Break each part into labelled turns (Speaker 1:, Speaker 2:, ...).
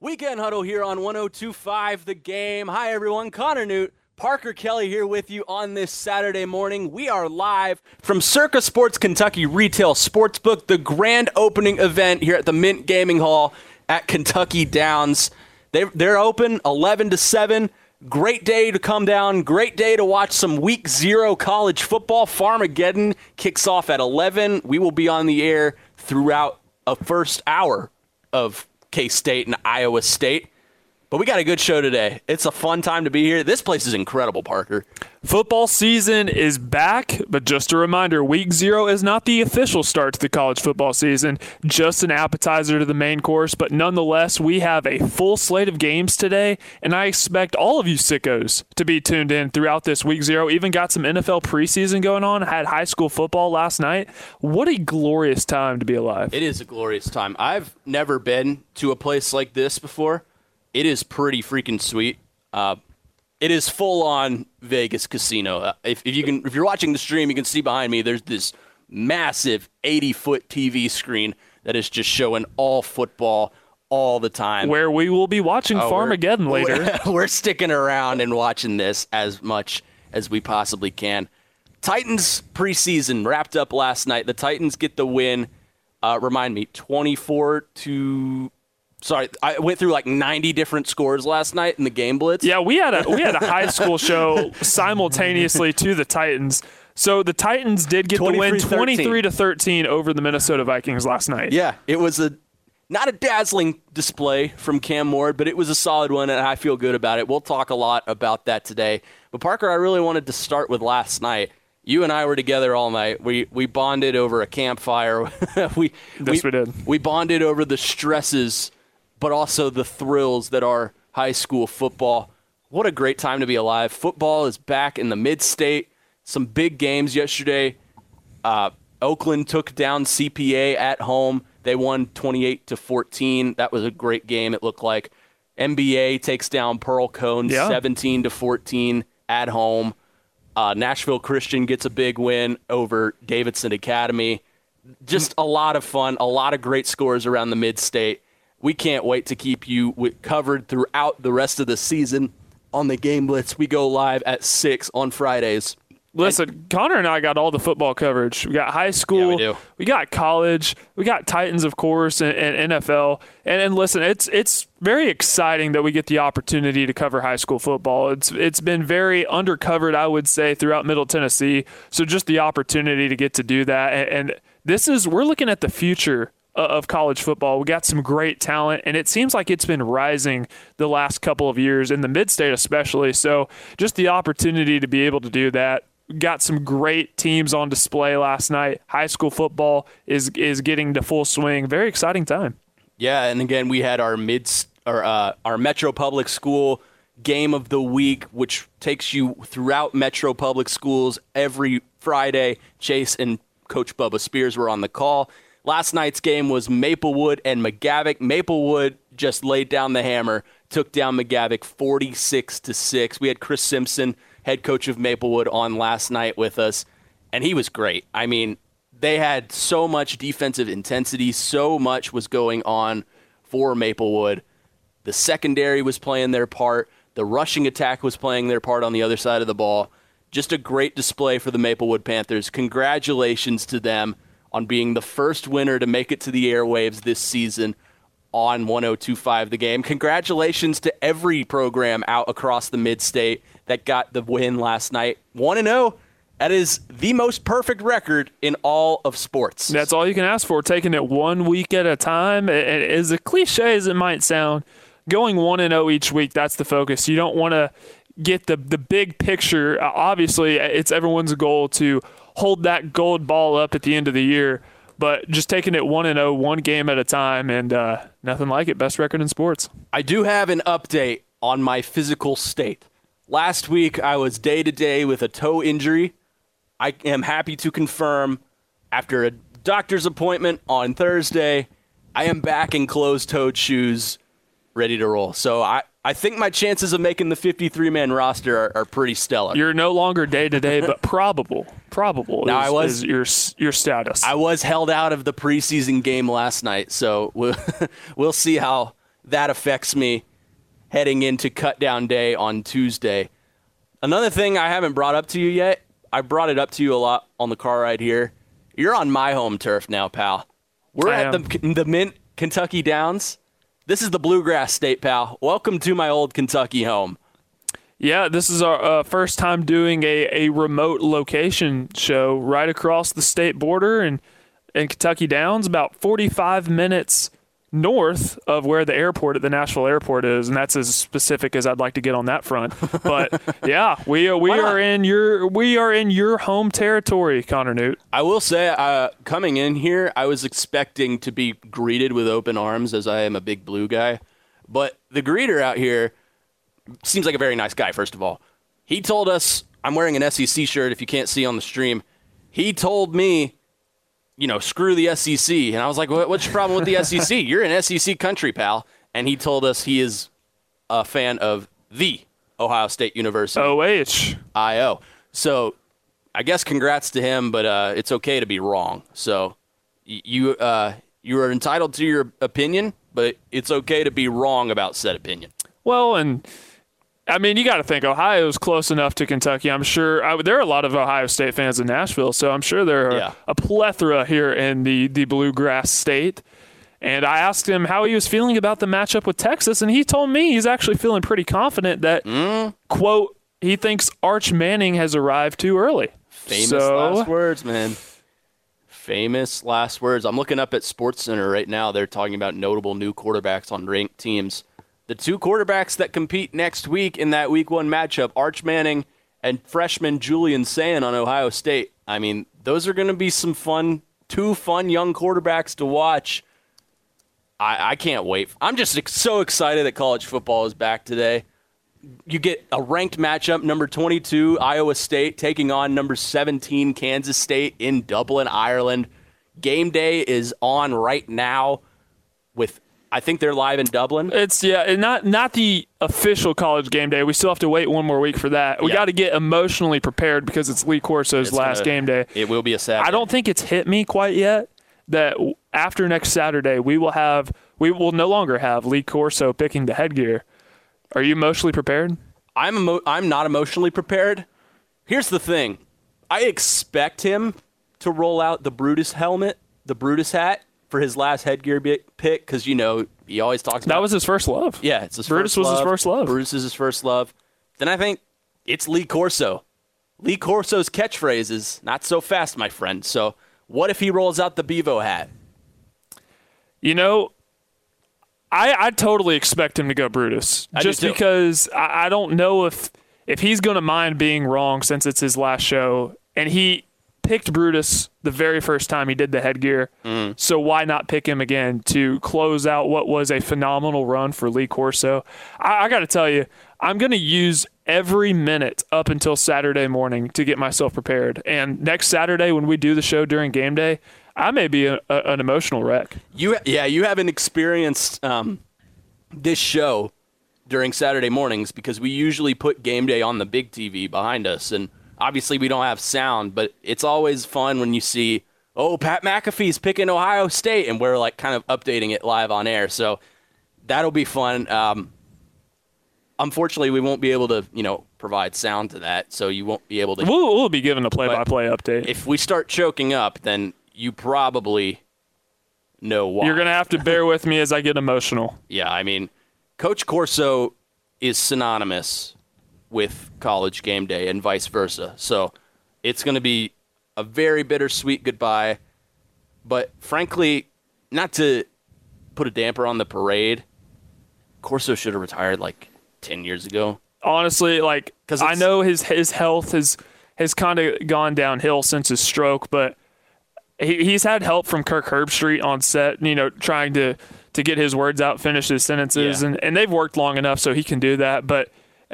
Speaker 1: Weekend Huddle here on 102.5 The Game. Hi, everyone. Connor Newt, Parker Kelly here with you on this Saturday morning. We are live from Circa Sports Kentucky Retail Sportsbook, the grand opening event here at the Mint Gaming Hall at Kentucky Downs. They're open 11 to 7. Great day to come down. Great day to watch some Week 0 college football. Farmageddon kicks off at 11. We will be on the air throughout a first hour of K-State and Iowa State. But we got a good show today. It's a fun time to be here. This place is incredible, Parker.
Speaker 2: Football season is back, but just a reminder, Week 0 is not the official start to the college football season, just an appetizer to the main course. But nonetheless, we have a full slate of games today, and I expect all of you sickos to be tuned in throughout this Week 0. Even got some NFL preseason going on, had high school football last night. What a glorious time to be alive.
Speaker 1: It is a glorious time. I've never been to a place like this before. It is pretty freaking sweet. It is full-on Vegas casino. If you're watching the stream, you can see behind me there's this massive 80-foot TV screen that is just showing all football all the time.
Speaker 2: Where we will be watching Farmageddon later.
Speaker 1: We're sticking around and watching this as much as we possibly can. Titans preseason wrapped up last night. The Titans get the win. Remind me, 24 to... Sorry, I went through like 90 different scores last night in the Game Blitz.
Speaker 2: Yeah, we had a high school show simultaneously to the Titans. So the Titans did get the win 23-13 over the Minnesota Vikings last night.
Speaker 1: Yeah, it was not a dazzling display from Cam Ward, but it was a solid one, and I feel good about it. We'll talk a lot about that today. But Parker, I really wanted to start with last night. You and I were together all night. We bonded over a campfire. we
Speaker 2: did.
Speaker 1: We bonded over the stresses, but also the thrills that are high school football. What a great time to be alive. Football is back in the mid-state. Some big games yesterday. Oakland took down CPA at home. They won 28-14. That was a great game, it looked like. NBA takes down Pearl Cone 17-14 at home. Nashville Christian gets a big win over Davidson Academy. Just a lot of fun, a lot of great scores around the mid-state. We can't wait to keep you covered throughout the rest of the season on the Game Blitz. We go live at 6 on Fridays.
Speaker 2: Listen, Connor and I got all the football coverage. We got high school,
Speaker 1: yeah, we do.
Speaker 2: We got college, we got Titans, of course, and NFL. And listen, it's very exciting that we get the opportunity to cover high school football. It's been very undercovered, I would say, throughout Middle Tennessee. So just the opportunity to get to do that. And we're looking at the future of college football. We got some great talent, and it seems like it's been rising the last couple of years, in the mid-state especially. So just the opportunity to be able to do that. Got some great teams on display last night. High school football is getting to full swing. Very exciting time.
Speaker 1: Yeah, and again, we had our Metro Public School Game of the Week, which takes you throughout Metro Public Schools every Friday. Chase and Coach Bubba Spears were on the call. Last night's game was Maplewood and McGavock. Maplewood just laid down the hammer, took down McGavock 46-6. We had Chris Simpson, head coach of Maplewood, on last night with us, and he was great. I mean, they had so much defensive intensity, so much was going on for Maplewood. The secondary was playing their part. The rushing attack was playing their part on the other side of the ball. Just a great display for the Maplewood Panthers. Congratulations to them on being the first winner to make it to the airwaves this season on 102.5 The Game. Congratulations to every program out across the mid-state that got the win last night. 1-0. That is the most perfect record in all of sports.
Speaker 2: That's all you can ask for, taking it 1 week at a time. And as a cliche as it might sound, going 1-0 each week, that's the focus. You don't want to get the big picture. Obviously, it's everyone's goal to hold that gold ball up at the end of the year, but just taking it 1-0, one game at a time, and nothing like it. Best record in sports.
Speaker 1: I do have an update on my physical state. Last week, I was day-to-day with a toe injury. I am happy to confirm, after a doctor's appointment on Thursday, I am back in closed-toed shoes, ready to roll. So I think my chances of making the 53-man roster are pretty stellar.
Speaker 2: You're no longer day-to-day, but probable now is your status.
Speaker 1: I was held out of the preseason game last night, so we'll see how that affects me heading into cut down day on Tuesday. Another thing I haven't brought up to you yet, I brought it up to you a lot on the car ride here. You're on my home turf now, pal. We're at the Mint Kentucky Downs. This is the Bluegrass State, pal. Welcome to my old Kentucky home.
Speaker 2: Yeah, this is our first time doing a remote location show right across the state border in Kentucky Downs, about 45 minutes north of where the airport at the Nashville airport is, and that's as specific as I'd like to get on that front. But yeah, we are in your home territory, Connor Newt.
Speaker 1: I will say, coming in here, I was expecting to be greeted with open arms, as I am a big Blue guy. But the greeter out here seems like a very nice guy. First of all, he told us, I'm wearing an SEC shirt. If you can't see on the stream, he told me, screw the SEC. And I was like, what's your problem with the SEC? You're in SEC country, pal. And he told us he is a fan of the Ohio State University. OH. So I guess congrats to him, but it's okay to be wrong. So you are entitled to your opinion, but it's okay to be wrong about said opinion.
Speaker 2: Well, and I mean, you got to think Ohio's close enough to Kentucky. I'm sure there are a lot of Ohio State fans in Nashville, so I'm sure there are a plethora here in the Bluegrass State. And I asked him how he was feeling about the matchup with Texas, and he told me he's actually feeling pretty confident that, quote, he thinks Arch Manning has arrived too early.
Speaker 1: Famous last words, man. Famous last words. I'm looking up at SportsCenter right now. They're talking about notable new quarterbacks on ranked teams. The two quarterbacks that compete next week in that Week 1 matchup, Arch Manning and freshman Julian Sayin on Ohio State. I mean, those are going to be two fun young quarterbacks to watch. I can't wait. I'm just so excited that college football is back today. You get a ranked matchup, number 22, Iowa State, taking on number 17, Kansas State in Dublin, Ireland. Game day is on right now with I think they're live in Dublin.
Speaker 2: It's not the official college game day. We still have to wait one more week for that. We got to get emotionally prepared because it's Lee Corso's last game day.
Speaker 1: It will be a sad.
Speaker 2: I don't think it's hit me quite yet that after next Saturday we will no longer have Lee Corso picking the headgear. Are you emotionally prepared?
Speaker 1: I'm not emotionally prepared. Here's the thing. I expect him to roll out the Brutus helmet, the Brutus hat, for his last headgear pick, because, he always talks about...
Speaker 2: That was his first love.
Speaker 1: Yeah, it's his
Speaker 2: Brutus
Speaker 1: first love.
Speaker 2: was his first love.
Speaker 1: Brutus is his first love. Then I think it's Lee Corso. Lee Corso's catchphrase is, not so fast, my friend. So what if he rolls out the Bevo hat?
Speaker 2: I totally expect him to go Brutus. Just because I don't know if he's going to mind being wrong since it's his last show. And he picked Brutus the very first time he did the headgear. So why not pick him again to close out what was a phenomenal run for Lee Corso? I got to tell you, I'm going to use every minute up until Saturday morning to get myself prepared. And next Saturday when we do the show during game day, I may be an emotional wreck. You
Speaker 1: haven't experienced this show during Saturday mornings because we usually put game day on the big TV behind us, and obviously we don't have sound, but it's always fun when you see, Pat McAfee's picking Ohio State, and we're kind of updating it live on air. So that'll be fun. Unfortunately, we won't be able to, provide sound to that, so you won't be able to.
Speaker 2: We'll be given a play-by-play update.
Speaker 1: If we start choking up, then you probably know why.
Speaker 2: You're going to have to bear with me as I get emotional.
Speaker 1: Yeah, I mean, Coach Corso is synonymous with college game day and vice versa. So it's going to be a very bittersweet goodbye. But frankly, not to put a damper on the parade, Corso should have retired 10 years ago.
Speaker 2: Honestly, because I know his health has kind of gone downhill since his stroke, but he's had help from Kirk Herbstreit on set, trying to get his words out, finish his sentences, and they've worked long enough so he can do that. But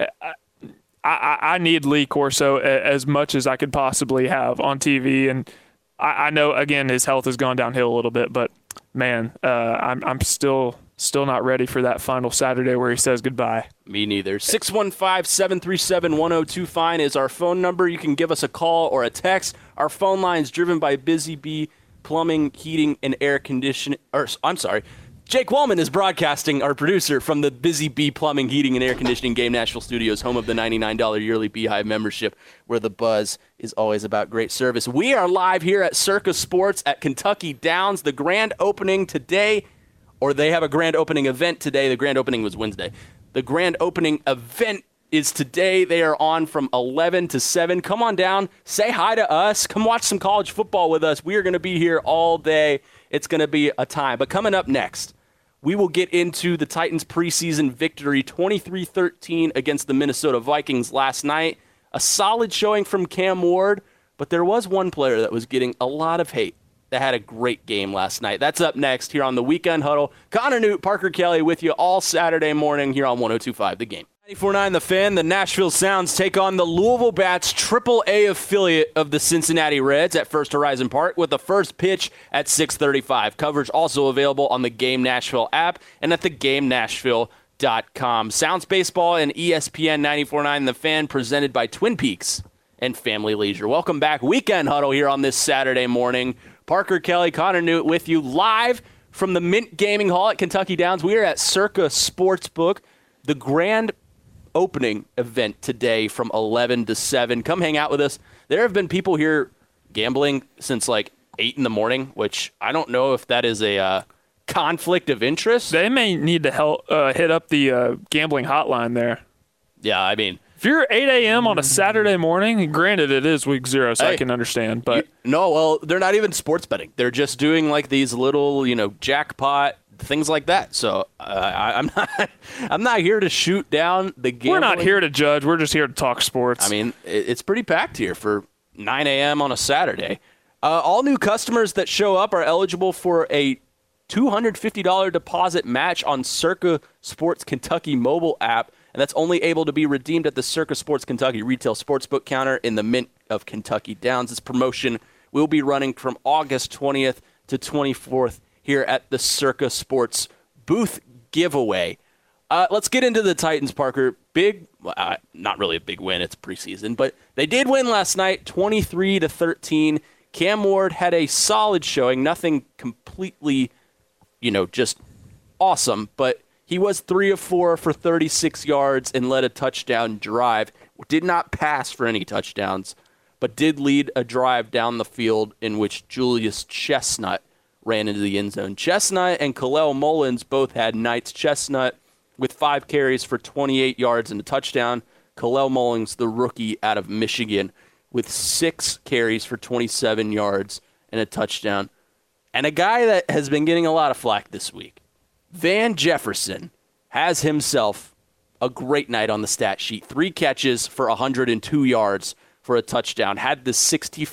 Speaker 2: I need Lee Corso as much as I could possibly have on TV, and I know, again, his health has gone downhill a little bit, but, man, I'm still not ready for that final Saturday where he says goodbye.
Speaker 1: Me neither. 615-737-1025 is our phone number. You can give us a call or a text. Our phone line is driven by Busy Bee Plumbing, Heating, and Air Conditioning. Jake Wallman is broadcasting, our producer, from the Busy Bee Plumbing, Heating, and Air Conditioning Game Nashville Studios, home of the $99 yearly Beehive membership, where the buzz is always about great service. We are live here at Circa Sports at Kentucky Downs. The grand opening today, or they have a grand opening event today. The grand opening was Wednesday. The grand opening event is today. They are on from 11 to 7. Come on down. Say hi to us. Come watch some college football with us. We are going to be here all day. It's going to be a time. But coming up next, we will get into the Titans' preseason victory, 23-13 against the Minnesota Vikings last night. A solid showing from Cam Ward, but there was one player that was getting a lot of hate that had a great game last night. That's up next here on the Weekend Huddle. Connor Newt, Parker Kelly with you all Saturday morning here on 102.5 The Game. 94.9 The Fan, the Nashville Sounds take on the Louisville Bats, Triple-A affiliate of the Cincinnati Reds at First Horizon Park with the first pitch at 6:35. Coverage also available on the Game Nashville app and at thegamenashville.com. Sounds Baseball and ESPN 94.9 The Fan presented by Twin Peaks and Family Leisure. Welcome back. Weekend Huddle here on this Saturday morning. Parker Kelly, Connor Newt with you live from the Mint Gaming Hall at Kentucky Downs. We are at Circa Sportsbook, the grand opening event today from 11 to 7. Come hang out with us. There have been people here gambling since like 8 in the morning, which I don't know if that is a conflict of interest.
Speaker 2: They may need to hit up the gambling hotline there.
Speaker 1: Yeah, I mean,
Speaker 2: if you're 8 a.m. on a Saturday morning, granted it is week 0, so I can understand. But
Speaker 1: well, they're not even sports betting. They're just doing like these little, jackpot things like that. So I'm not here to shoot down the gambling.
Speaker 2: We're not here to judge. We're just here to talk sports.
Speaker 1: I mean, it's pretty packed here for 9 a.m. on a Saturday. All new customers that show up are eligible for a $250 deposit match on Circa Sports Kentucky mobile app, and that's only able to be redeemed at the Circa Sports Kentucky retail sportsbook counter in the Mint of Kentucky Downs. This promotion will be running from August 20th to 24th here at the Circa Sports booth giveaway. Let's get into the Titans, Parker. Not really a big win. It's preseason, but they did win last night, 23-13. Cam Ward had a solid showing, nothing completely, just awesome, but he was 3 of 4 for 36 yards and led a touchdown drive. Did not pass for any touchdowns, but did lead a drive down the field in which Julius Chestnut ran into the end zone. Chestnut and Kalel Mullins both had nights. Chestnut with 5 carries for 28 yards and a touchdown. Kalel Mullins, the rookie out of Michigan, with 6 carries for 27 yards and a touchdown. And a guy that has been getting a lot of flack this week, Van Jefferson, has himself a great night on the stat sheet. 3 catches for 102 yards for a touchdown. Had the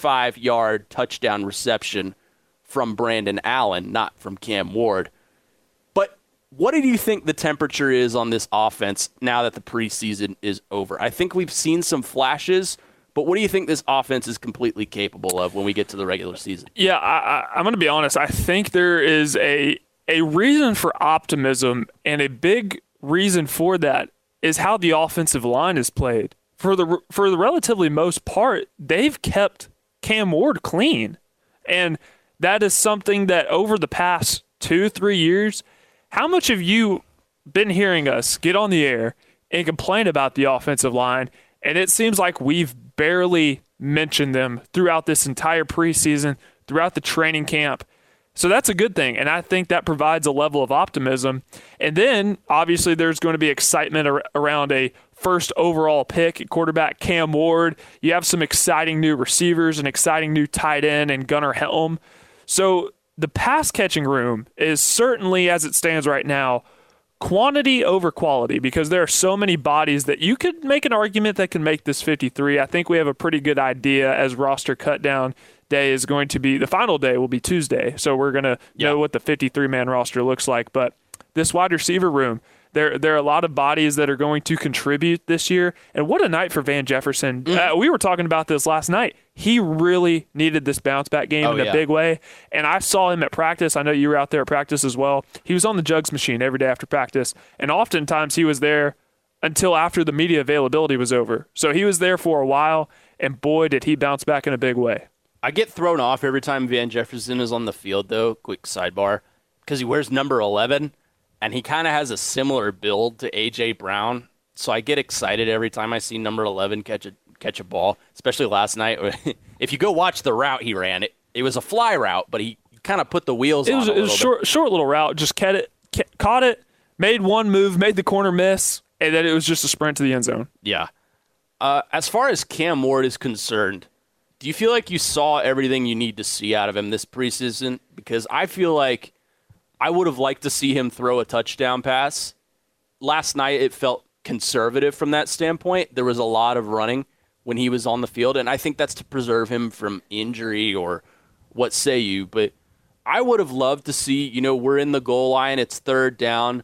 Speaker 1: 65-yard touchdown reception from Brandon Allen, not from Cam Ward. But what do you think the temperature is on this offense now that the preseason is over? I think we've seen some flashes, but what do you think this offense is completely capable of when we get to the regular season?
Speaker 2: Yeah, I'm going to be honest. I think there is a reason for optimism, and a big reason for that is how the offensive line is played. For the relatively most part, they've kept Cam Ward clean. And that is something that over the past 2-3 years, how much have you been hearing us get on the air and complain about the offensive line? And it seems like we've barely mentioned them throughout this entire preseason, throughout the training camp. So that's a good thing, and I think that provides a level of optimism. And then, obviously, there's going to be excitement around a first overall pick at quarterback Cam Ward. You have some exciting new receivers, an exciting new tight end, and Gunnar Helm. So the pass-catching room is certainly, as it stands right now, quantity over quality, because there are so many bodies that you could make an argument that can make this 53. I think we have a pretty good idea as roster cut-down day is going to be. The final day will be Tuesday, so we're going to know what the 53-man roster looks like. But this wide receiver room, there are a lot of bodies that are going to contribute this year. And what a night for Van Jefferson. We were talking about this last night. He really needed this bounce-back game in a big way. And I saw him at practice. I know you were out there at practice as well. He was on the jugs machine every day after practice. And oftentimes he was there until after the media availability was over. So he was there for a while, and boy, did he bounce back in a big way.
Speaker 1: I get thrown off every time Van Jefferson is on the field, though. Quick sidebar. because he wears number 11, and he kind of has a similar build to A.J. Brown. So I get excited every time I see number 11 catch a ball, especially last night. If you go watch the route he ran, it was a fly route, but he kind of put the wheels on it.
Speaker 2: It was a short little route, just caught it, made one move, made the corner miss, and then it was just a sprint to the end zone.
Speaker 1: Yeah. As far as Cam Ward is concerned, do you feel like you saw everything you need to see out of him this preseason? Because I feel like I would have liked to see him throw a touchdown pass. Last night it felt conservative from that standpoint. There was a lot of running when he was on the field, and I think that's to preserve him from injury or what say you. But I would have loved to see, we're in the goal line, it's third down.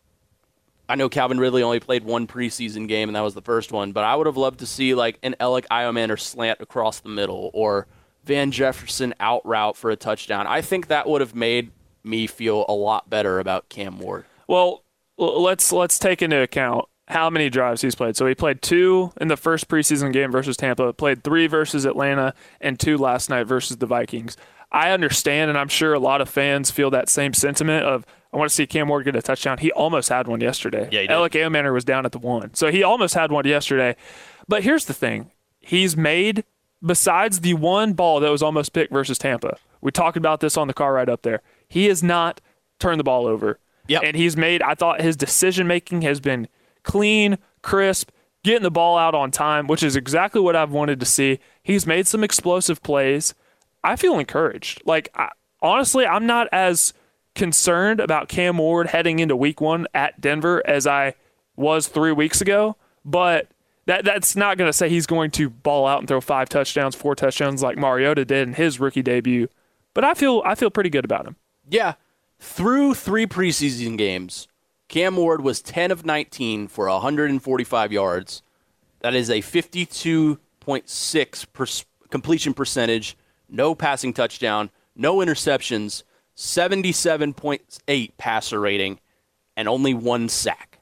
Speaker 1: I know Calvin Ridley only played one preseason game, and that was the first one, but I would have loved to see like an Alec Iomander slant across the middle or Van Jefferson out route for a touchdown. I think that would have made me feel a lot better about Cam Ward.
Speaker 2: Well, let's take into account how many drives he's played. So he played 2 in the first preseason game versus Tampa, played 3 versus Atlanta, and 2 last night versus the Vikings. I understand, and I'm sure a lot of fans feel that same sentiment of, I want to see Cam Ward get a touchdown. He almost had one yesterday.
Speaker 1: Yeah, he did.
Speaker 2: Alec Iomander was down at the 1. So he almost had one yesterday. But here's the thing. He's made, besides the one ball that was almost picked versus Tampa, we talked about this on the car ride up there, he has not turned the ball over.
Speaker 1: Yep.
Speaker 2: And he's made, I thought his decision-making has been clean, crisp, getting the ball out on time, which is exactly what I've wanted to see. He's made some explosive plays. I feel encouraged. Honestly, I'm not as concerned about Cam Ward heading into week 1 at Denver as I was 3 weeks ago, but that's not going to say he's going to ball out and throw 5 touchdowns, 4 touchdowns like Mariota did in his rookie debut. But I feel pretty good about him.
Speaker 1: Yeah. Through 3 preseason games, Cam Ward was 10 of 19 for 145 yards. That is a 52.6 completion percentage, no passing touchdown, no interceptions, 77.8 passer rating, and only 1 sack.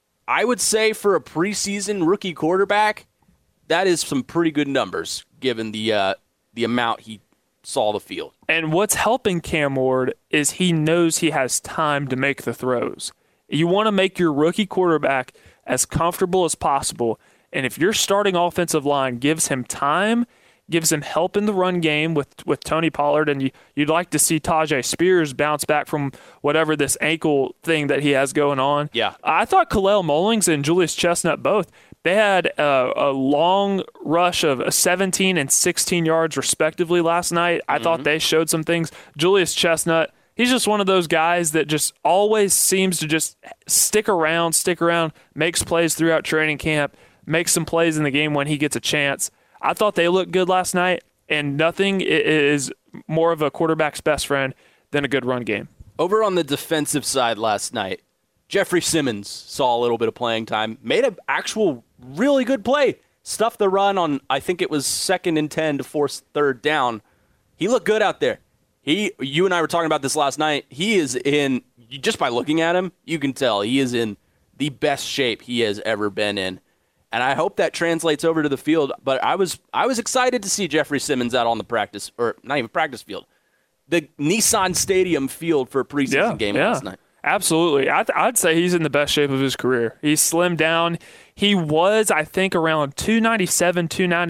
Speaker 1: I would say for a preseason rookie quarterback, that is some pretty good numbers given the amount he saw the field.
Speaker 2: And what's helping Cam Ward is he knows he has time to make the throws. You want to make your rookie quarterback as comfortable as possible. And if your starting offensive line gives him time, gives him help in the run game with Tony Pollard, and you'd like to see Tajay Spears bounce back from whatever this ankle thing that he has going on.
Speaker 1: Yeah.
Speaker 2: I thought Khalil Mullings and Julius Chestnut both, they had a long rush of 17 and 16 yards respectively last night. I thought they showed some things. Julius Chestnut, he's just one of those guys that just always seems to just stick around, makes plays throughout training camp, makes some plays in the game when he gets a chance. I thought they looked good last night, and nothing is more of a quarterback's best friend than a good run game.
Speaker 1: Over on the defensive side last night, Jeffrey Simmons saw a little bit of playing time, made an actual really good play, stuffed the run on, I think it was 2nd and 10 to force 3rd down. He looked good out there. You and I were talking about this last night. He is in, just by looking at him, you can tell he is in the best shape he has ever been in. And I hope that translates over to the field. But I was excited to see Jeffrey Simmons out on the practice, or not even practice field, the Nissan Stadium field for a preseason game last night.
Speaker 2: Absolutely. I'd say he's in the best shape of his career. He's slimmed down. He was, I think, around 297,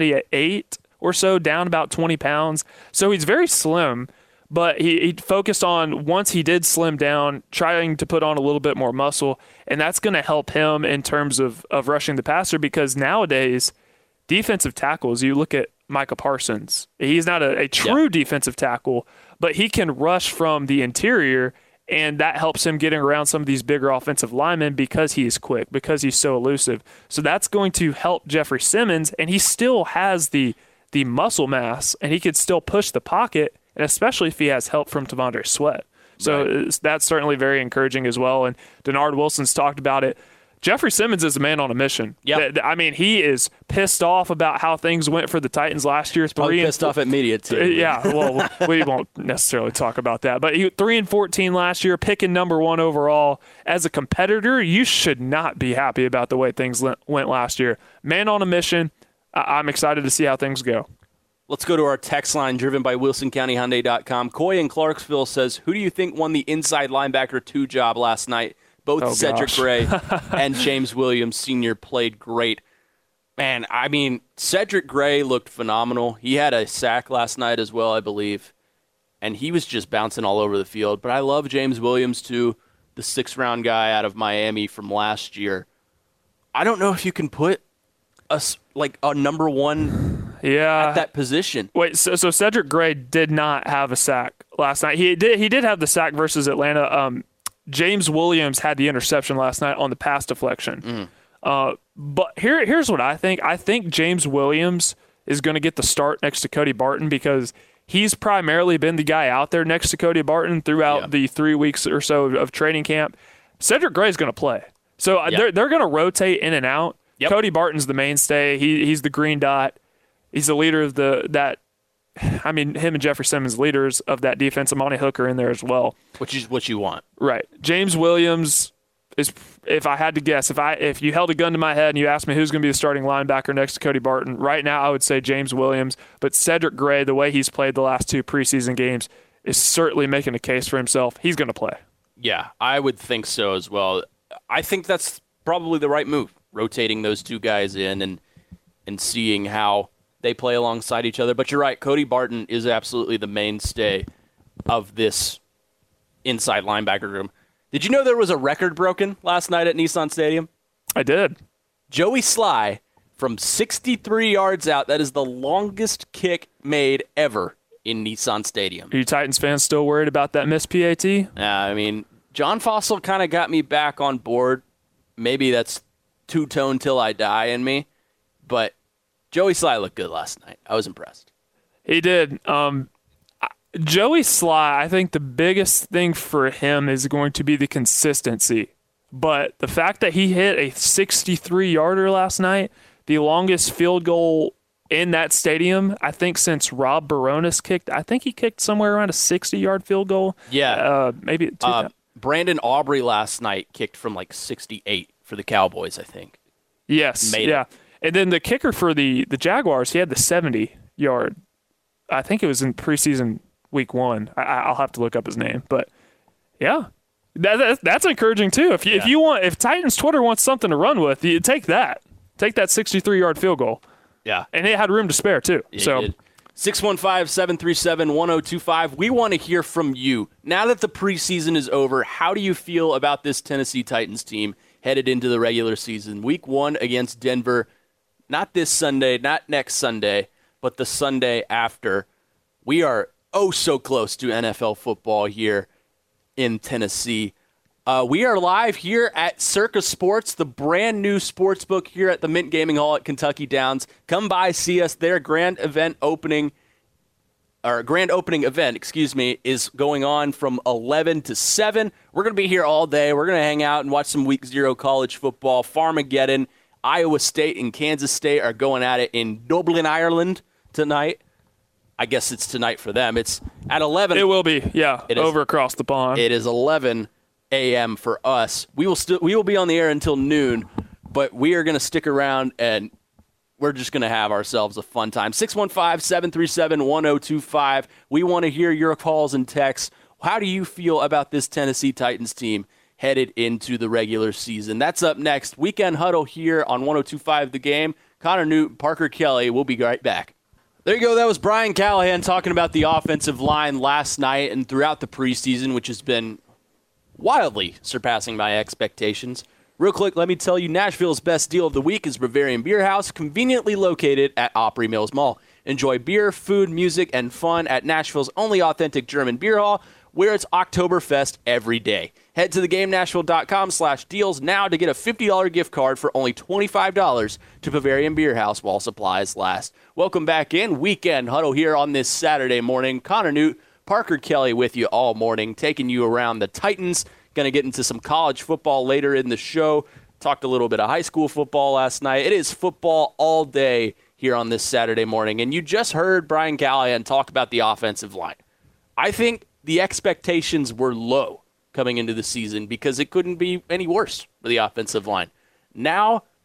Speaker 2: 298 or so, down about 20 pounds. So he's very slim. But he focused on, once he did slim down, trying to put on a little bit more muscle, and that's going to help him in terms of rushing the passer, because nowadays, defensive tackles, you look at Micah Parsons, he's not a true defensive tackle, but he can rush from the interior, and that helps him getting around some of these bigger offensive linemen because he is quick, because he's so elusive. So that's going to help Jeffrey Simmons, and he still has the muscle mass, and he could still push the pocket, and especially if he has help from T'Vondre Sweat. So that's certainly very encouraging as well. And Denard Wilson's talked about it. Jeffrey Simmons is a man on a mission.
Speaker 1: Yep.
Speaker 2: I mean, he is pissed off about how things went for the Titans last year.
Speaker 1: Pissed off at media, too.
Speaker 2: Yeah, well, we won't necessarily talk about that. But he 3-14 last year, picking number 1 overall. As a competitor, you should not be happy about the way things went last year. Man on a mission. I'm excited to see how things go.
Speaker 1: Let's go to our text line driven by WilsonCountyHyundai.com. Coy in Clarksville says, who do you think won the inside linebacker 2 job last night? Both Cedric Gray and James Williams Sr. played great. Man, I mean, Cedric Gray looked phenomenal. He had a sack last night as well, I believe. And he was just bouncing all over the field. But I love James Williams, too, the 6th-round guy out of Miami from last year. I don't know if you can put a number one at that position.
Speaker 2: Wait, so Cedric Gray did not have a sack last night. He did have the sack versus Atlanta. James Williams had the interception last night on the pass deflection. But here's what I think. I think James Williams is going to get the start next to Cody Barton because he's primarily been the guy out there next to Cody Barton throughout the 3 weeks or so of training camp. Cedric Gray is going to play. So they're going to rotate in and out. Yep. Cody Barton's the mainstay. He's the green dot. He's the leader of him and Jeffrey Simmons, leaders of that defense. Amani Hooker in there as well.
Speaker 1: Which is what you want.
Speaker 2: Right. James Williams is, if I had to guess, if you held a gun to my head and you asked me who's going to be the starting linebacker next to Cody Barton, right now I would say James Williams. But Cedric Gray, the way he's played the last 2 preseason games, is certainly making a case for himself. He's going to play.
Speaker 1: Yeah, I would think so as well. I think that's probably the right move, rotating those 2 guys in and seeing how they play alongside each other. But you're right, Cody Barton is absolutely the mainstay of this inside linebacker room. Did you know there was a record broken last night at Nissan Stadium?
Speaker 2: I did.
Speaker 1: Joey Sly, from 63 yards out, that is the longest kick made ever in Nissan Stadium.
Speaker 2: Are you Titans fans still worried about that missed PAT?
Speaker 1: I mean, John Fossil kind of got me back on board. Maybe that's two-tone till I die in me. But Joey Sly looked good last night. I was impressed.
Speaker 2: He did. Joey Sly, I think the biggest thing for him is going to be the consistency. But the fact that he hit a 63-yarder last night, the longest field goal in that stadium, I think since Rob Baronis kicked, I think he kicked somewhere around a 60-yard field goal.
Speaker 1: Yeah.
Speaker 2: Maybe
Speaker 1: Brandon Aubrey last night kicked from like 68 for the Cowboys, I think.
Speaker 2: Yes. Yeah. And then the kicker for the Jaguars, he had the 70-yard. I think it was in preseason week 1. I'll have to look up his name, but yeah, that's encouraging too. If Titans Twitter wants something to run with, you take that 63-yard field goal.
Speaker 1: Yeah,
Speaker 2: and it had room to spare too.
Speaker 1: Yeah, so 615-737-1025. We want to hear from you now that the preseason is over. How do you feel about this Tennessee Titans team headed into the regular season? Week 1 against Denver, not this Sunday, not next Sunday, but the Sunday after. We are so close to NFL football here in Tennessee. We are live here at Circa Sports, the brand new sports book here at the Mint Gaming Hall at Kentucky Downs. Come by, see us. Their grand opening event, is going on from 11 to 7. We're going to be here all day. We're going to hang out and watch some Week 0 college football. Farmageddon, Iowa State and Kansas State are going at it in Dublin, Ireland tonight. I guess it's tonight for them. It's at 11.
Speaker 2: It will be, yeah, over across the pond.
Speaker 1: It is 11 a.m. for us. We will be on the air until noon, but we are going to stick around and we're just going to have ourselves a fun time. 615-737-1025. We want to hear your calls and texts. How do you feel about this Tennessee Titans team headed into the regular season? That's up next. Weekend Huddle here on 102.5 The Game. Connor Newton, Parker Kelly. We'll be right back. There you go. That was Brian Callahan talking about the offensive line last night and throughout the preseason, which has been wildly surpassing my expectations. Real quick, let me tell you, Nashville's best deal of the week is Bavarian Beer House, conveniently located at Opry Mills Mall. Enjoy beer, food, music, and fun at Nashville's only authentic German beer hall, where it's Oktoberfest every day. Head to thegamenashville.com/deals now to get a $50 gift card for only $25 to Bavarian Beer House while supplies last. Welcome back in. Weekend Huddle here on this Saturday morning. Connor Newt, Parker Kelly with you all morning, taking you around the Titans. Going to get into some college football later in the show. Talked a little bit of high school football last night. It is football all day here on this Saturday morning. And you just heard Brian Callahan talk about the offensive line. I think the expectations were low coming into the season because it couldn't be any worse for the offensive line. Now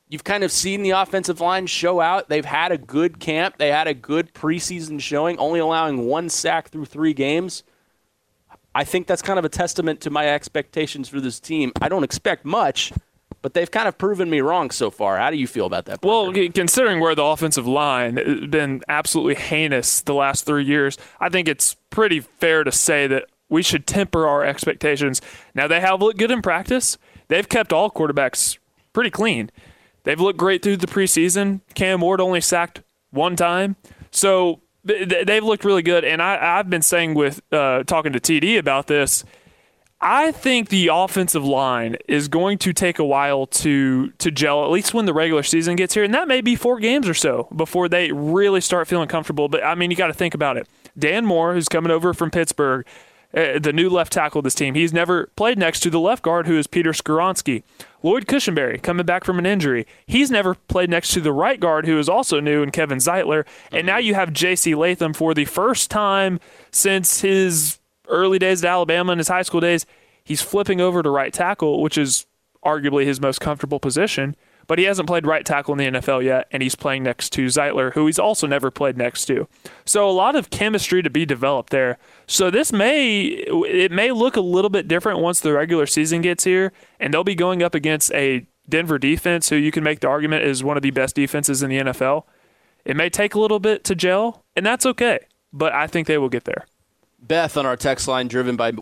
Speaker 1: You've kind of seen the offensive line show out. They've had a good camp. They had a good preseason showing, only allowing 1 sack through 3 games. I think that's kind of a testament to my expectations for this team. I don't expect much, but they've kind of proven me wrong so far. How do you feel about that, Parker?
Speaker 2: Well, considering where the offensive line has been absolutely heinous the last 3 years, I think it's pretty fair to say that we should temper our expectations. Now, they have looked good in practice. They've kept all quarterbacks pretty clean. They've looked great through the preseason. Cam Ward only sacked 1 time. So they've looked really good. And I've been saying with talking to TD about this, I think the offensive line is going to take a while to gel, at least when the regular season gets here. And that may be 4 games or so before they really start feeling comfortable. But, I mean, you got to think about it. Dan Moore, who's coming over from Pittsburgh, the new left tackle of this team, he's never played next to the left guard, who is Peter Skoronski. Lloyd Cushenberry, coming back from an injury, he's never played next to the right guard, who is also new, and Kevin Zeitler. And now you have J.C. Latham for the first time since his early days at Alabama and his high school days. He's flipping over to right tackle, which is arguably his most comfortable position. But he hasn't played right tackle in the NFL yet, and he's playing next to Zeitler, who he's also never played next to. So a lot of chemistry to be developed there. So it may look a little bit different once the regular season gets here, and they'll be going up against a Denver defense who you can make the argument is one of the best defenses in the NFL. It may take a little bit to gel, and that's okay, but I think they will get there.
Speaker 1: Beth on our text line, driven by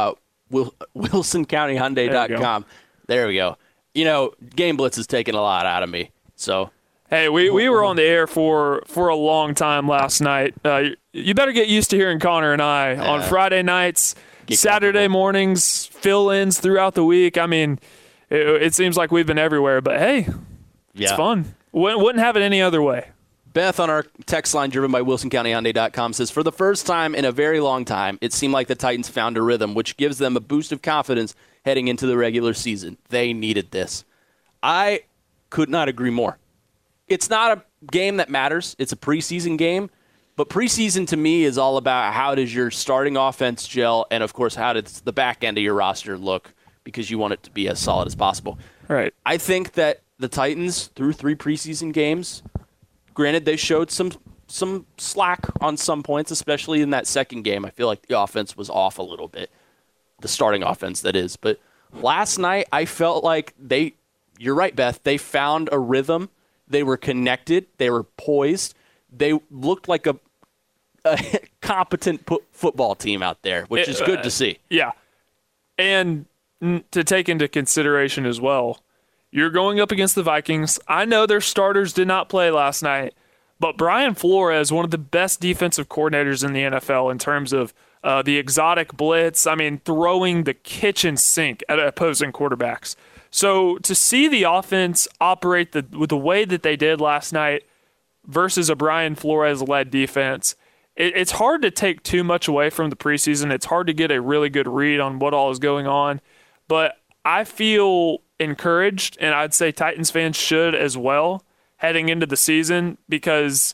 Speaker 1: WilsonCountyHyundai.com. There we go. You know, Game Blitz has taken a lot out of me. So,
Speaker 2: hey, we were on the air for a long time last night. You better get used to hearing Connor and I on Friday nights, Saturday mornings, fill-ins throughout the week. I mean, it seems like we've been everywhere, but hey, it's fun. Wouldn't have it any other way.
Speaker 1: Beth on our text line, driven by WilsonCountyHyundai.com, says, for the first time in a very long time, it seemed like the Titans found a rhythm, which gives them a boost of confidence heading into the regular season. They needed this. I could not agree more. It's not a game that matters. It's a preseason game. But preseason to me is all about how does your starting offense gel, and, of course, how does the back end of your roster look, because you want it to be as solid as possible.
Speaker 2: Right.
Speaker 1: I think that the Titans, through 3 preseason games, granted, they showed some slack on some points, especially in that second game. I feel like the offense was off a little bit. The starting offense, that is. But last night, I felt like you're right, Beth, they found a rhythm. They were connected. They were poised. They looked like a competent football team out there, which is good to see.
Speaker 2: Yeah. And to take into consideration as well, you're going up against the Vikings. I know their starters did not play last night, but Brian Flores, one of the best defensive coordinators in the NFL in terms of the exotic blitz, I mean, throwing the kitchen sink at opposing quarterbacks. So to see the offense operate with the way that they did last night versus a Brian Flores-led defense, it's hard to take too much away from the preseason. It's hard to get a really good read on what all is going on. But I feel encouraged, and I'd say Titans fans should as well, heading into the season, because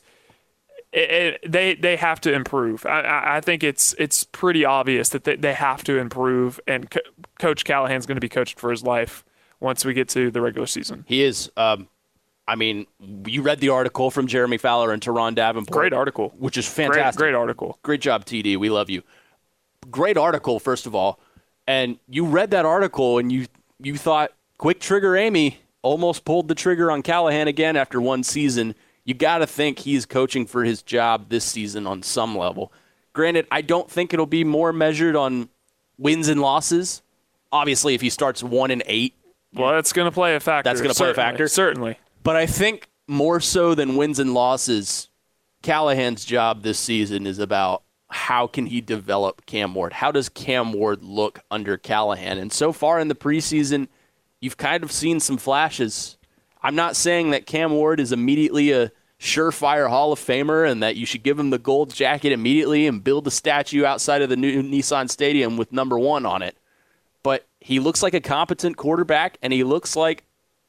Speaker 2: they have to improve. I think it's pretty obvious that they have to improve, and Coach Callahan's going to be coached for his life once we get to the regular season.
Speaker 1: He is. I mean, you read the article from Jeremy Fowler and Teron Davenport.
Speaker 2: Great article.
Speaker 1: Which is fantastic.
Speaker 2: Great article.
Speaker 1: Great job, TD. We love you. Great article, first of all. And you read that article, and you thought, quick trigger Amy almost pulled the trigger on Callahan again after one season. You got to think he's coaching for his job this season on some level. Granted, I don't think it'll be more measured on wins and losses. Obviously, if he starts 1-8.
Speaker 2: Well, that's going to play a factor.
Speaker 1: That's going to play a factor?
Speaker 2: Certainly.
Speaker 1: But I think more so than wins and losses, Callahan's job this season is about how can he develop Cam Ward? How does Cam Ward look under Callahan? And so far in the preseason, you've kind of seen some flashes. I'm not saying that Cam Ward is immediately a surefire Hall of Famer and that you should give him the gold jacket immediately and build a statue outside of the new Nissan Stadium with number 1 on it. But he looks like a competent quarterback, and he looks like,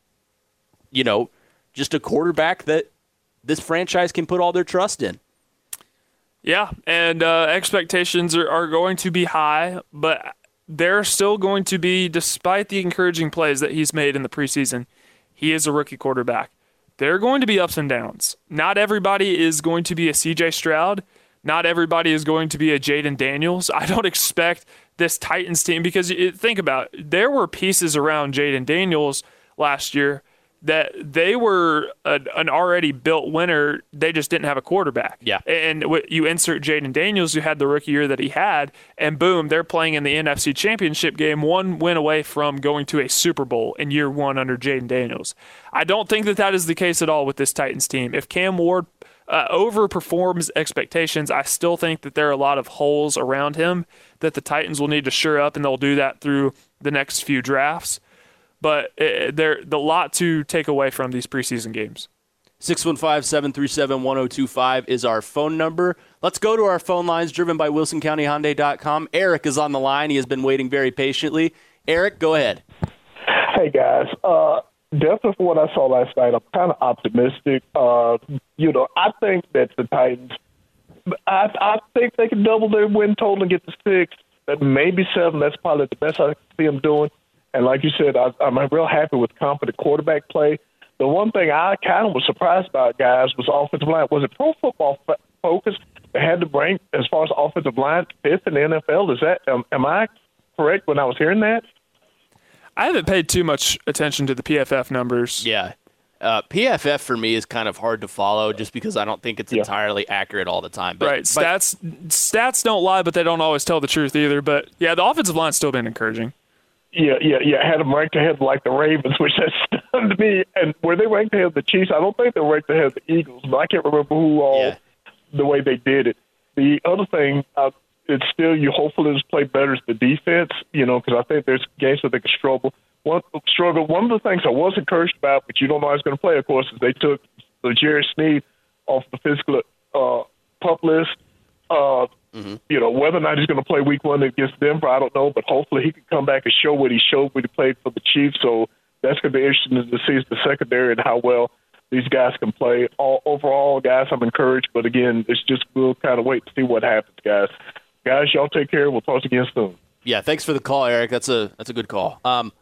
Speaker 1: just a quarterback that this franchise can put all their trust in.
Speaker 2: Yeah, and expectations are going to be high, but they're still going to be, despite the encouraging plays that he's made in the preseason, He is a rookie quarterback. There are going to be ups and downs. Not everybody is going to be a C.J. Stroud. Not everybody is going to be a Jaden Daniels. I don't expect this Titans team, because think about it, there were pieces around Jaden Daniels last year that they were an already built winner. They just didn't have a quarterback.
Speaker 1: Yeah.
Speaker 2: And you insert Jaden Daniels, who had the rookie year that he had, and boom, they're playing in the NFC Championship game, one win away from going to a Super Bowl in year one under Jaden Daniels. I don't think that is the case at all with this Titans team. If Cam Ward overperforms expectations, I still think that there are a lot of holes around him that the Titans will need to shore up, and they'll do that through the next few drafts. But there's a lot to take away from these preseason games.
Speaker 1: 615-737-1025 is our phone number. Let's go to our phone lines driven by WilsonCountyHyundai.com. Eric is on the line. He has been waiting very patiently. Eric, go ahead.
Speaker 3: Hey, guys. Definitely for what I saw last night, I'm kind of optimistic. I think that the Titans, I think they can double their win total and get to 6, maybe 7. That's probably the best I can see them doing. And like you said, I'm real happy with confident quarterback play. The one thing I kind of was surprised about, guys, was offensive line. Was it Pro Football Focus that had to rank, as far as offensive line, 5th in the NFL? Is that am I correct when I was hearing that?
Speaker 2: I haven't paid too much attention to the PFF numbers.
Speaker 1: Yeah. PFF for me is kind of hard to follow just because I don't think it's entirely accurate all the time. But,
Speaker 2: right. Stats don't lie, but they don't always tell the truth either. But, yeah, the offensive line's still been encouraging.
Speaker 3: Yeah. I had them ranked ahead of like the Ravens, which has stunned me. And were they ranked ahead of the Chiefs? I don't think they were ranked ahead of the Eagles, but I can't remember the way they did it. The other thing, it's still you hopefully just play better as the defense, because I think there's games that they can struggle. One of the things I was encouraged about, but you don't know how he's going to play, of course, is they took Jerry Sneed off the physical pup list. Whether or not he's going to play week 1 against Denver, I don't know, but hopefully he can come back and show what he showed when he played for the Chiefs. So that's going to be interesting to see the secondary and how well these guys can play. Overall, guys, I'm encouraged, but again, we'll kind of wait to see what happens, guys. Guys, y'all take care. We'll talk again soon.
Speaker 1: Yeah, thanks for the call, Eric. That's a good call.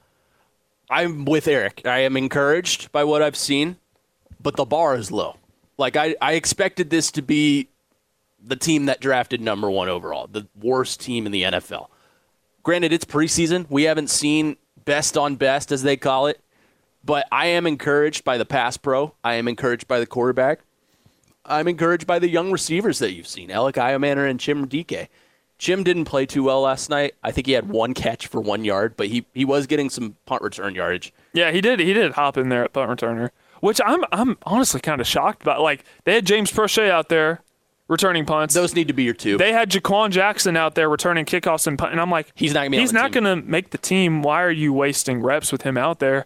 Speaker 1: I'm with Eric. I am encouraged by what I've seen, but the bar is low. Like, I expected this to be the team that drafted number 1 overall, the worst team in the NFL. Granted, it's preseason. We haven't seen best on best, as they call it, but I am encouraged by the pass pro. I am encouraged by the quarterback. I'm encouraged by the young receivers that you've seen, Alec Iomanner and Chim Dike. Chim didn't play too well last night. I think he had 1 catch for 1 yard, but he was getting some punt return yardage.
Speaker 2: Yeah, he did hop in there at punt returner, which I'm honestly kind of shocked about. Like, they had James Prochet out there returning punts.
Speaker 1: Those need to be your 2.
Speaker 2: They had Jaquan Jackson out there returning kickoffs and punt, and I'm like,
Speaker 1: he's not
Speaker 2: going to make the team. Why are you wasting reps with him out there?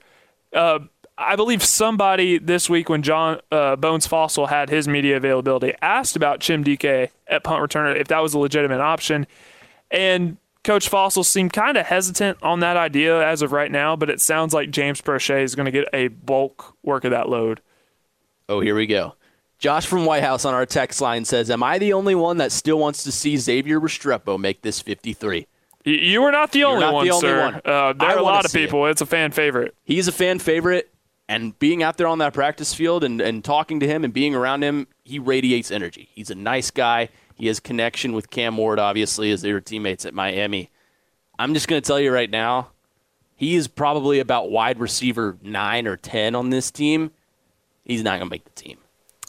Speaker 2: I believe somebody this week when John Bones Fossil had his media availability asked about Chim Dike at punt returner, if that was a legitimate option. And Coach Fossil seemed kind of hesitant on that idea as of right now, but it sounds like James Prochet is going to get a bulk work of that load.
Speaker 1: Oh, here we go. Josh from White House on our text line says, am I the only one that still wants to see Xavier Restrepo make this 53?
Speaker 2: You are not the only one, sir. There are a lot of people. It's a fan favorite.
Speaker 1: He's a fan favorite. And being out there on that practice field and talking to him and being around him, he radiates energy. He's a nice guy. He has connection with Cam Ward, obviously, as they were teammates at Miami. I'm just going to tell you right now, he is probably about wide receiver 9 or 10 on this team. He's not going to make the team.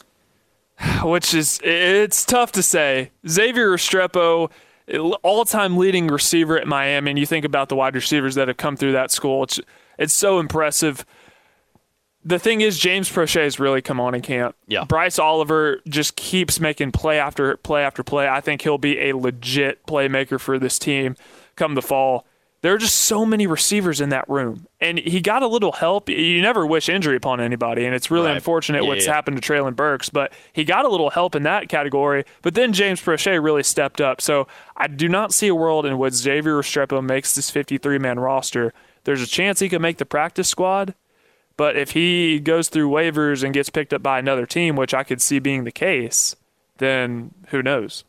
Speaker 2: It's tough to say. Xavier Restrepo, all-time leading receiver at Miami, and you think about the wide receivers that have come through that school. It's so impressive. The thing is, James Prochet has really come on in camp.
Speaker 1: Yeah.
Speaker 2: Bryce Oliver just keeps making play after play after play. I think he'll be a legit playmaker for this team come the fall. There are just so many receivers in that room. And he got a little help. You never wish injury upon anybody, and it's really unfortunate what's happened to Traylon Burks. But he got a little help in that category. But then James Prochet really stepped up. So I do not see a world in which Xavier Restrepo makes this 53-man roster. There's a chance he could make the practice squad. But if he goes through waivers and gets picked up by another team, which I could see being the case, then who knows?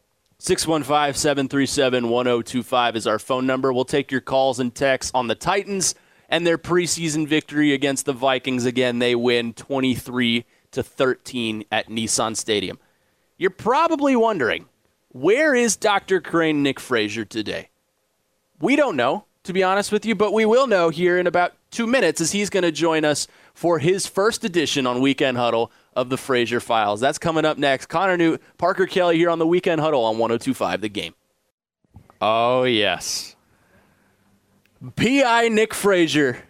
Speaker 1: 615-737-1025 is our phone number. We'll take your calls and texts on the Titans And their preseason victory against the Vikings, again, they win 23-13 at Nissan Stadium. You're probably wondering, where is Dr. Crane Nick Frazier today? We don't know, to be honest with you, but we will know here in about 2 minutes as he's going to join us for his first edition on Weekend Huddle of the Frazier Files. That's coming up next. Connor Newt, Parker Kelly here on the Weekend Huddle on 102.5 The Game. Oh, yes. P.I. Nick Frazier.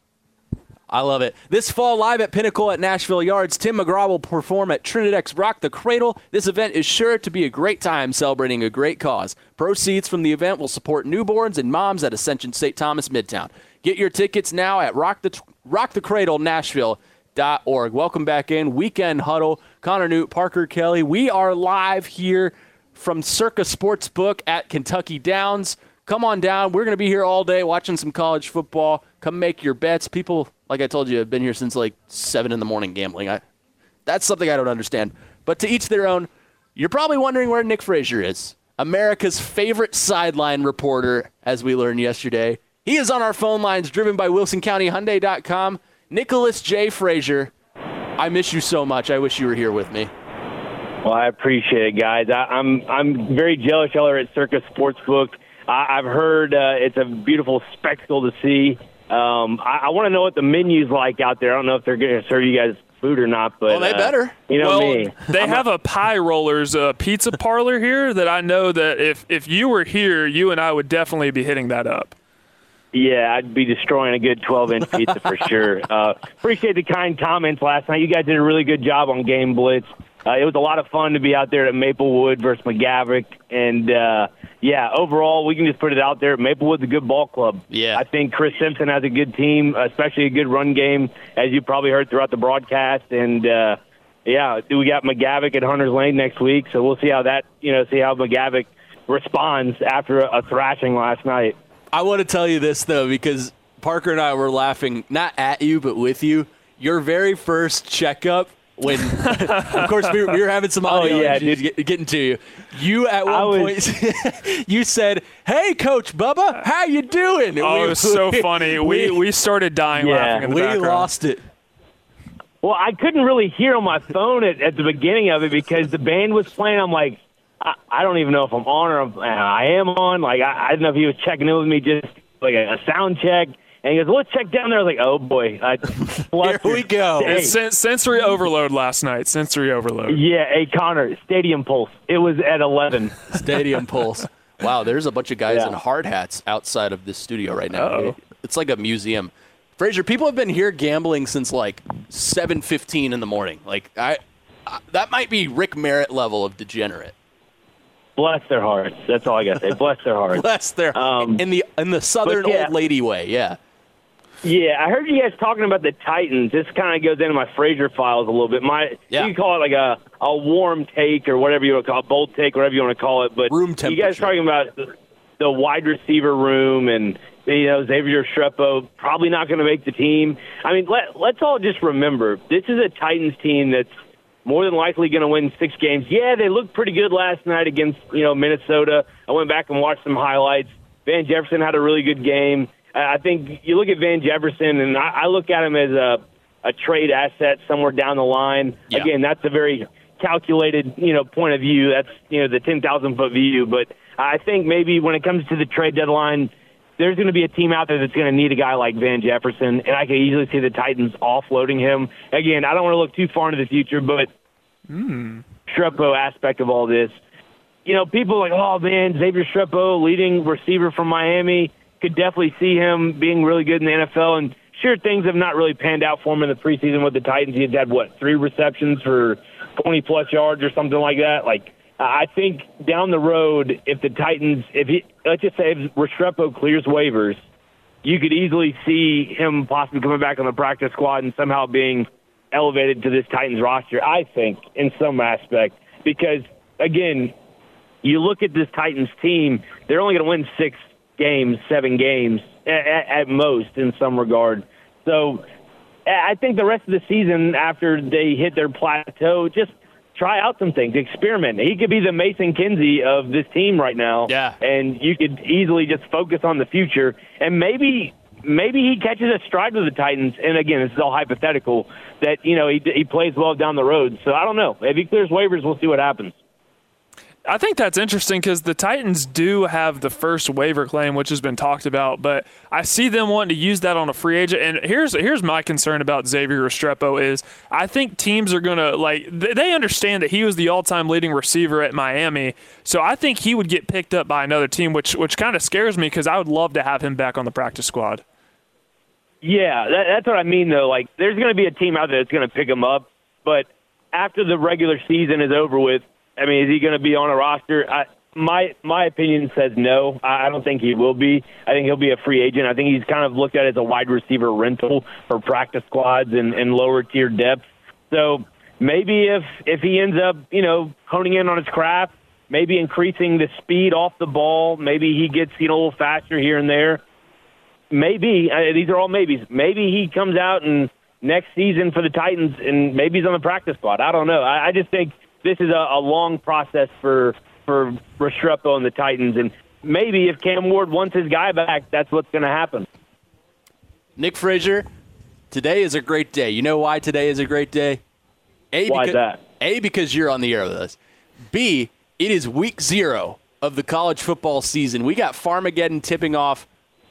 Speaker 1: I love it. This fall, live at Pinnacle at Nashville Yards, Tim McGraw will perform at Trinidad's Rock the Cradle. This event is sure to be a great time celebrating a great cause. Proceeds from the event will support newborns and moms at Ascension St. Thomas Midtown. Get your tickets now at rockthecradlenashville.org. Welcome back in. Weekend Huddle. Connor Newt, Parker Kelly. We are live here from Circa Sportsbook at Kentucky Downs. Come on down. We're going to be here all day watching some college football. Come make your bets. People, like I told you, have been here since like 7 in the morning gambling. That's something I don't understand. But to each their own. You're probably wondering where Nick Frazier is. America's favorite sideline reporter, as we learned yesterday. He is on our phone lines, driven by WilsonCountyHyundai.com. Nicholas J. Frazier, I miss you so much. I wish you were here with me.
Speaker 4: Well, I appreciate it, guys. I'm very jealous y'all are at Circa Sportsbook. I've heard it's a beautiful spectacle to see. I want to know what the menu's like out there. I don't know if they're going to serve you guys food or not, but
Speaker 1: they better.
Speaker 4: You know me.
Speaker 2: They have a Pie Rollers pizza parlor here that I know that if you were here, you and I would definitely be hitting that up.
Speaker 4: Yeah, I'd be destroying a good 12-inch pizza for sure. Appreciate the kind comments last night. You guys did a really good job on Game Blitz. It was a lot of fun to be out there at Maplewood versus McGavick. And, overall, we can just put it out there. Maplewood's a good ball club.
Speaker 1: Yeah.
Speaker 4: I think Chris Simpson has a good team, especially a good run game, as you probably heard throughout the broadcast. And, we got McGavick at Hunter's Lane next week. So we'll see how how McGavick responds after a thrashing last night.
Speaker 1: I want to tell you this, though, because Parker and I were laughing, not at you, but with you. Your very first checkup, when, of course, we were having some audio issues getting to you. You, at one point, you said, "Hey, Coach Bubba, how you doing?" And
Speaker 2: it was so funny. We started dying laughing in the background.
Speaker 1: We lost it.
Speaker 4: Well, I couldn't really hear on my phone at the beginning of it because the band was playing. I'm like, I don't even know if I'm on or I am on. Like, I didn't know if he was checking in with me, just like a sound check. And he goes, let's check down there. I was like, oh, boy.
Speaker 1: Here we go.
Speaker 2: Hey. Sensory overload last night. Sensory overload.
Speaker 4: Yeah. Hey, Connor, Stadium Pulse. It was at 11.
Speaker 1: Stadium Pulse. Wow, there's a bunch of guys in hard hats outside of this studio right now.
Speaker 2: Uh-oh.
Speaker 1: It's like a museum. Frazier, people have been here gambling since like 7:15 in the morning. Like, that might be Rick Merritt level of degenerate.
Speaker 4: Bless their hearts. That's all I got to say. Bless their hearts.
Speaker 1: Bless their in the southern old lady way, yeah.
Speaker 4: Yeah, I heard you guys talking about the Titans. This kind of goes into my Frazier files a little bit. You can call it like a warm take or whatever you want to call it, bold take, whatever you want to call it. But
Speaker 1: room temperature.
Speaker 4: You guys talking about the wide receiver room and Xavier Restrepo probably not going to make the team. I mean, let's all just remember, this is a Titans team that's more than likely going to win 6 games. Yeah, they looked pretty good last night against Minnesota. I went back and watched some highlights. Van Jefferson had a really good game. I think you look at Van Jefferson, and I look at him as a trade asset somewhere down the line. Yeah. Again, that's a very calculated point of view. That's the 10,000-foot view. But I think maybe when it comes to the trade deadline, there's going to be a team out there that's going to need a guy like Van Jefferson, and I can easily see the Titans offloading him. Again, I don't want to look too far into the future, but Restrepo aspect of all this, people are like, oh, man, Xavier Restrepo, leading receiver from Miami, could definitely see him being really good in the NFL. And sure, things have not really panned out for him in the preseason with the Titans. He had 3 receptions for 20-plus yards or something like that. Like, I think down the road, if the Titans, let's just say if Restrepo clears waivers, you could easily see him possibly coming back on the practice squad and somehow being elevated to this Titans roster, I think, in some aspect. Because, again, you look at this Titans team, they're only going to win 7 games at most in some regard. So I think the rest of the season, after they hit their plateau, just try out some things, experiment. He could be the Mason Kinsey of this team right now.
Speaker 1: Yeah.
Speaker 4: And you could easily just focus on the future. And maybe maybe he catches a stride with the Titans. And again, this is all hypothetical. That he plays well down the road. So I don't know. If he clears waivers, we'll see what happens.
Speaker 2: I think that's interesting because the Titans do have the first waiver claim, which has been talked about, but I see them wanting to use that on a free agent. And here's my concern about Xavier Restrepo is I think teams are going to, they understand that he was the all-time leading receiver at Miami, so I think he would get picked up by another team, which kind of scares me because I would love to have him back on the practice squad.
Speaker 4: Yeah, that's what I mean, though. Like, there's going to be a team out there that's going to pick him up, but after the regular season is over with, I mean, is he going to be on a roster? My opinion says no. I don't think he will be. I think he'll be a free agent. I think he's kind of looked at as a wide receiver rental for practice squads and lower tier depth. So maybe if he ends up, honing in on his craft, maybe increasing the speed off the ball, maybe he gets a little faster here and there. Maybe these are all maybes. Maybe he comes out and next season for the Titans, and maybe he's on the practice squad. I don't know. I just think this is a long process for Restrepo and the Titans, and maybe if Cam Ward wants his guy back, that's what's going to happen.
Speaker 1: Nick Frazier, today is a great day. You know why today is a great day?
Speaker 4: Why is that?
Speaker 1: A, because you're on the air with us. B, it is week 0 of the college football season. We got Farmageddon kicking off.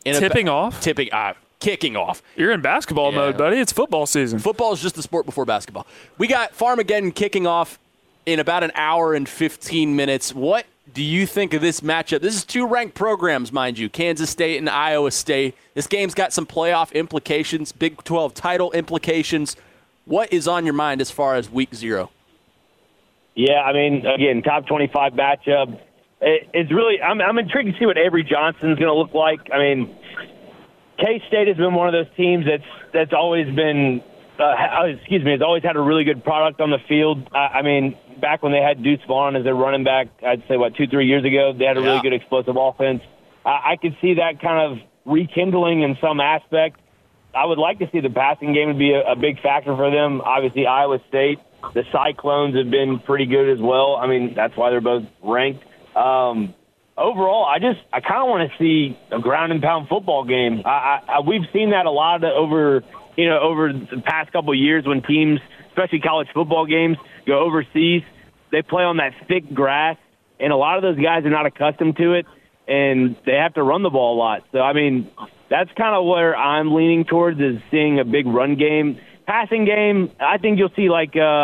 Speaker 2: You're in basketball mode, buddy. It's football season.
Speaker 1: Football is just the sport before basketball. We got Farmageddon kicking off in about an hour and 15 minutes. What do you think of this matchup? This is 2 ranked programs, mind you, Kansas State and Iowa State. This game's got some playoff implications, Big 12 title implications. What is on your mind as far as week 0?
Speaker 4: Yeah, I mean, again, top 25 matchup. It's really, I'm intrigued to see what Avery Johnson's going to look like. I mean, K-State has been one of those teams that's always been, has always had a really good product on the field. I mean, back when they had Deuce Vaughn as their running back, I'd say, 2-3 years ago, they had a really good explosive offense. I could see that kind of rekindling in some aspect. I would like to see the passing game be a big factor for them. Obviously, Iowa State, the Cyclones have been pretty good as well. I mean, that's why they're both ranked. Overall, I kind of want to see a ground and pound football game. We've seen that a lot over the past couple of years when teams, especially college football games, go overseas. They play on that thick grass, and a lot of those guys are not accustomed to it, and they have to run the ball a lot. So, I mean, that's kind of where I'm leaning towards, is seeing a big run game. Passing game, I think you'll see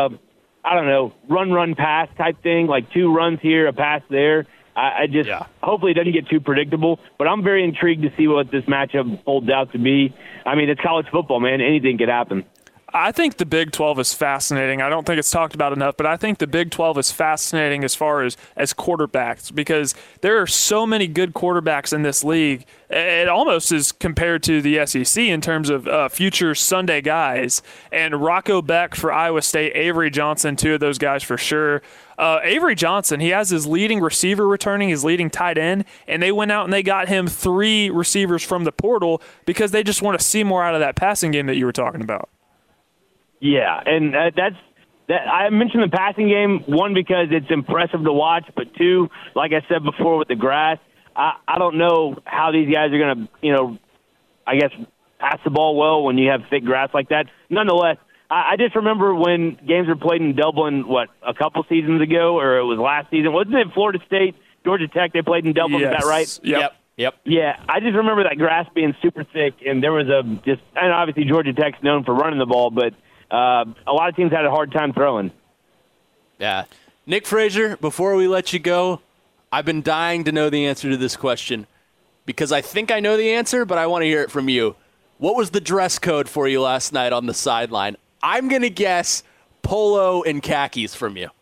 Speaker 4: run, pass type thing, like 2 runs here, a pass there. Hopefully it doesn't get too predictable, but I'm very intrigued to see what this matchup folds out to be. I mean, it's college football, man. Anything could happen.
Speaker 2: I think the Big 12 is fascinating. I don't think it's talked about enough, but I think the Big 12 is fascinating as far as quarterbacks, because there are so many good quarterbacks in this league. It almost is compared to the SEC in terms of future Sunday guys. And Rocco Beck for Iowa State, Avery Johnson, 2 of those guys for sure. Avery Johnson, he has his leading receiver returning, his leading tight end, and they went out and they got him 3 receivers from the portal because they just want to see more out of that passing game that you were talking about.
Speaker 4: Yeah, and that's I mentioned the passing game, 1, because it's impressive to watch, but 2, like I said before with the grass, I don't know how these guys are going to, pass the ball well when you have thick grass like that. Nonetheless, I just remember when games were played in Dublin, a couple seasons ago, or it was last season. Wasn't it Florida State, Georgia Tech, they played in Dublin,
Speaker 2: yes.
Speaker 4: Is that right?
Speaker 1: Yep.
Speaker 4: Yeah, I just remember that grass being super thick, and there was and obviously Georgia Tech's known for running the ball, but a lot of teams had a hard time throwing.
Speaker 1: Yeah. Nick Frazier, before we let you go, I've been dying to know the answer to this question because I think I know the answer, but I want to hear it from you. What was the dress code for you last night on the sideline? I'm going to guess polo and khakis from you.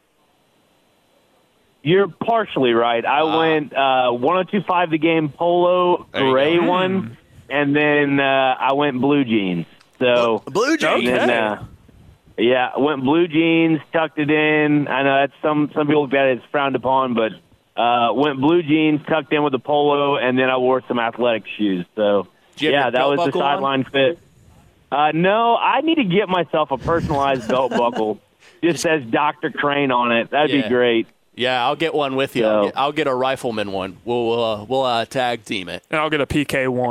Speaker 4: You're partially right. I went 102.5 the game polo, gray one, and then I went blue jeans. So
Speaker 1: blue jeans.
Speaker 4: Okay. I went blue jeans, tucked it in. I know that's some people look at it as frowned upon, but went blue jeans, tucked in with a polo, and then I wore some athletic shoes. So that was the sideline fit. No, I need to get myself a personalized belt buckle. Just says Dr. Crane on it. That'd be great.
Speaker 1: Yeah, I'll get one with you. I'll get a rifleman one. We'll tag team it.
Speaker 2: And I'll get a PK1.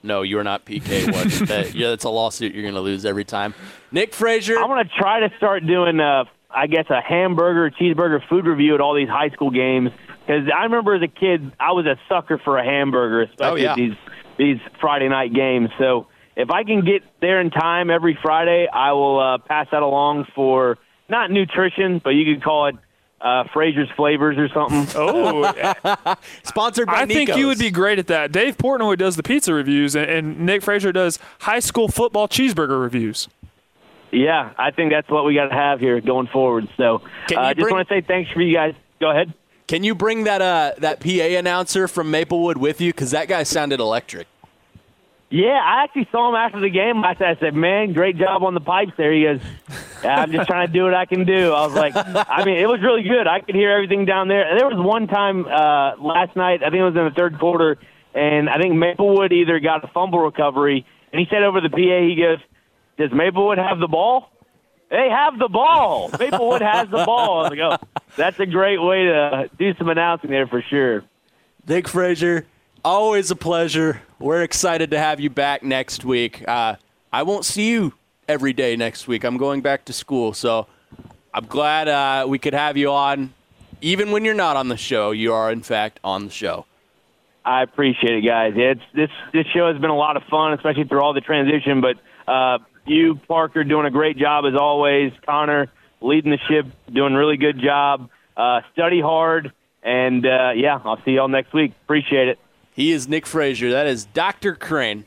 Speaker 1: No, you are not PK. That's a lawsuit you're going to lose every time. Nick Frazier.
Speaker 4: I'm going to try to start doing, a hamburger, cheeseburger food review at all these high school games. Because I remember as a kid, I was a sucker for a hamburger, especially at these Friday night games. So if I can get there in time every Friday, I will pass that along for not nutrition, but you could call it Frazier's Flavors or something.
Speaker 2: Oh,
Speaker 1: sponsored by
Speaker 2: I think
Speaker 1: Nico's.
Speaker 2: you would be great at that. Dave Portnoy does the pizza reviews, and Nick Frazier does high school football cheeseburger reviews.
Speaker 4: Yeah, I think that's what we got to have here going forward. So I just want to say thanks for you guys. Go ahead.
Speaker 1: Can you bring that PA announcer from Maplewood with you? Because that guy sounded electric.
Speaker 4: Yeah, I actually saw him after the game. I said, man, great job on the pipes there. He goes, I'm just trying to do what I can do. I was like, it was really good. I could hear everything down there. And there was one time last night, I think it was in the third quarter, and I think Maplewood either got a fumble recovery, and he said over the PA, he goes, does Maplewood have the ball? They have the ball. Maplewood has the ball. I was like, oh, that's a great way to do some announcing there for sure.
Speaker 1: Nick Frazier, always a pleasure. We're excited to have you back next week. I won't see you every day next week. I'm going back to school, so I'm glad we could have you on. Even when you're not on the show, you are, in fact, on the show.
Speaker 4: I appreciate it, guys. This show has been a lot of fun, especially through all the transition, but you, Parker, doing a great job as always. Connor, leading the ship, doing a really good job. Study hard, and, I'll see y'all next week. Appreciate it.
Speaker 1: He is Nick Frazier. That is Dr. Crane.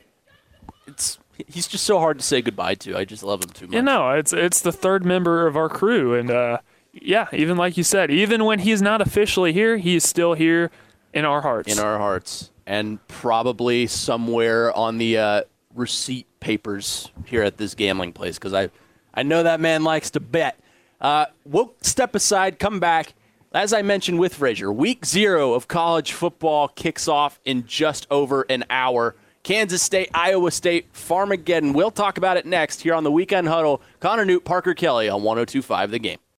Speaker 1: He's just so hard to say goodbye to. I just love him too much.
Speaker 2: It's the third member of our crew, and even like you said, even when he's not officially here, he's still here in our hearts.
Speaker 1: In our hearts, and probably somewhere on the receipt papers here at this gambling place, because I know that man likes to bet. We'll step aside, come back. As I mentioned with Frazier, week 0 of college football kicks off in just over an hour. Kansas State, Iowa State, Farmageddon. We'll talk about it next here on the Weekend Huddle. Connor Newt, Parker Kelly on 102.5 The Game.